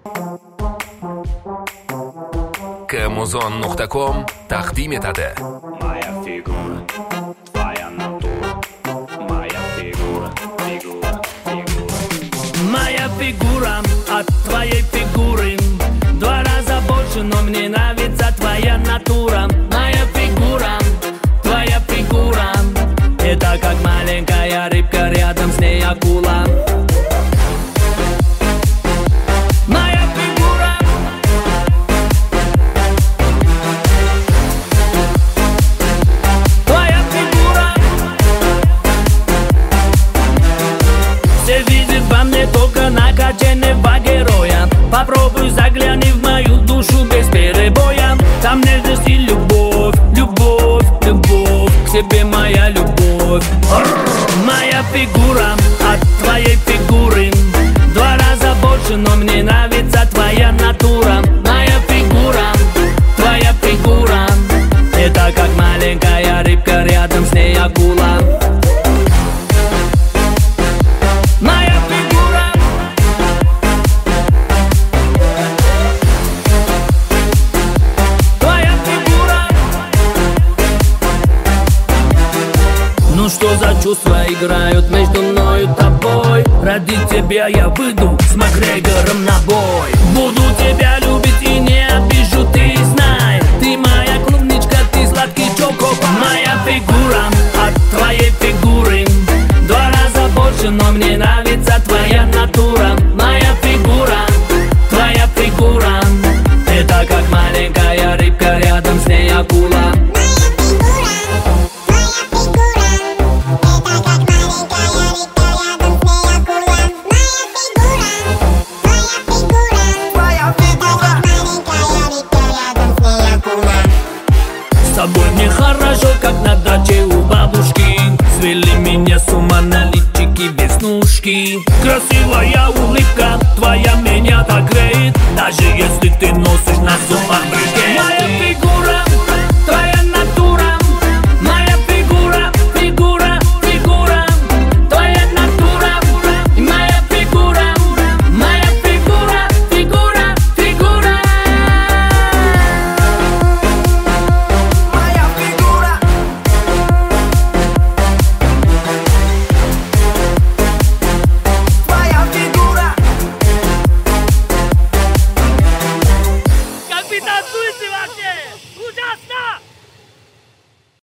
Kmuzon.com taqdim etadi. Моя фигура, твоя натура. Моя фигура, фигура, фигура. Моя фигура от твоей фигуры в 2 раза больше, но мне нравится твоя натура. Моя фигура, твоя фигура, это как маленькая рыбка, рядом с ней акула. Моя фигура, твоя фигура, все видят во мне только накачанного героя. Попробуй загляни в мою душу без перебоя. Там нежность и любовь, любовь, любовь к тебе, моя любовь. Моя фигура от твоей фигуры в 2 раза больше, но мне нравится твоя натура. Моя фигура, твоя фигура, это как маленькая рыбка, рядом с ней акула. Моя фигура, твоя фигура. Ну что за чувства играют между мною и тобой? Ради тебя я выйду с Макгрегором на бой. Буду тебя любить и не обижу, ты знай. Ты моя клубничка, ты сладкий чокопай. Моя фигура от твоей фигуры в 2 раза больше, но мне нравится твоя натура. Моя фигура, твоя фигура, это как маленькая рыбка, рядом с ней акула. С тобой мне хорошо, как на даче у бабушки. Свели меня с ума на личике веснушки. Красивая улыбка твоя меня так греет, даже если ты носишь на зубах брекеты. Моя фигура,